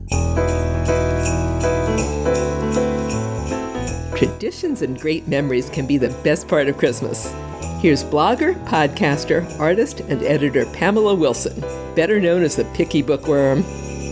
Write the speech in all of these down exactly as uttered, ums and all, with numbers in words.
Traditions and great memories can be the best part of Christmas. Here's blogger, podcaster, artist, and editor Pamela Wilson, better known as the Picky Bookworm.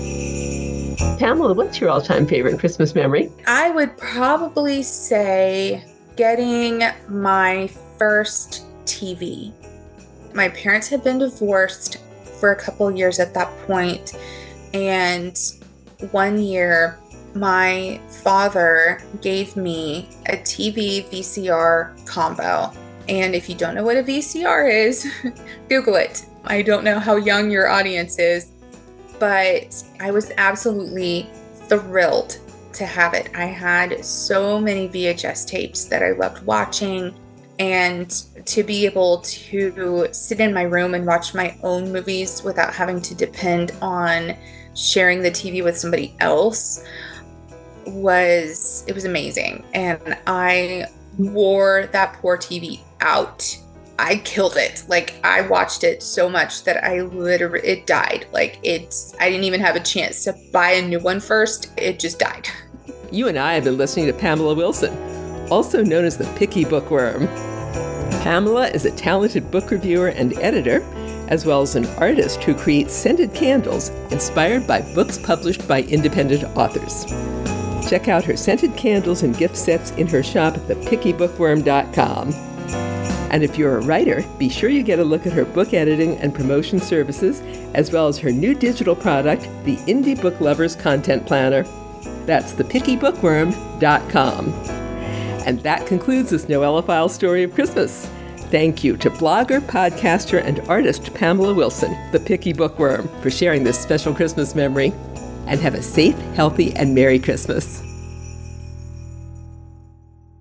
Pamela, what's your all-time favorite Christmas memory? I would probably say getting my first T V. My parents had been divorced for a couple years at that point, and one year my father gave me a T V V C R combo. And if you don't know what a V C R is, Google it. I don't know how young your audience is, but I was absolutely thrilled to have it. I had so many V H S tapes that I loved watching, and to be able to sit in my room and watch my own movies without having to depend on sharing the T V with somebody else was, it was amazing. And I wore that poor T V out. I killed it. Like, I watched it so much that I literally, it died. Like, it's, I didn't even have a chance to buy a new one first. It just died. You and I have been listening to Pamela Wilson, also known as the Picky Bookworm. Pamela is a talented book reviewer and editor, as well as an artist who creates scented candles inspired by books published by independent authors. Check out her scented candles and gift sets in her shop at the picky bookworm dot com. And if you're a writer, be sure you get a look at her book editing and promotion services, as well as her new digital product, the Indie Book Lovers Content Planner. That's the picky bookworm dot com. And that concludes this Noelophile story of Christmas. Thank you to blogger, podcaster, and artist Pamela Wilson, the Picky Bookworm, for sharing this special Christmas memory. And have a safe, healthy, and Merry Christmas.